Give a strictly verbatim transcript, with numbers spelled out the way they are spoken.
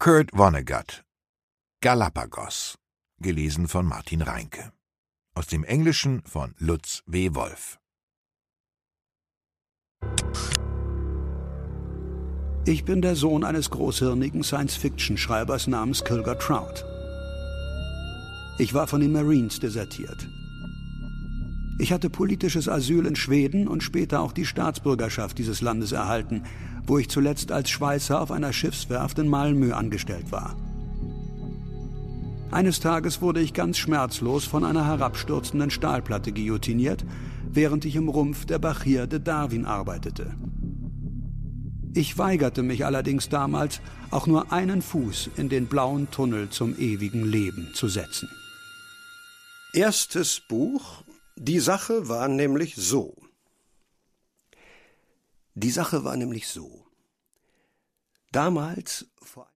Kurt Vonnegut, Galapagos, gelesen von Martin Reinke. Aus dem Englischen von Lutz W. Wolf. Ich bin der Sohn eines großhirnigen Science-Fiction-Schreibers namens Kilger Trout. Ich war von den Marines desertiert. Ich hatte politisches Asyl in Schweden und später auch die Staatsbürgerschaft dieses Landes erhalten, wo ich zuletzt als Schweißer auf einer Schiffswerft in Malmö angestellt war. Eines Tages wurde ich ganz schmerzlos von einer herabstürzenden Stahlplatte guillotiniert, während ich im Rumpf der Bachir de Darwin arbeitete. Ich weigerte mich allerdings damals, auch nur einen Fuß in den blauen Tunnel zum ewigen Leben zu setzen. Erstes Buch. Die Sache war nämlich so. Die Sache war nämlich so. Damals, vor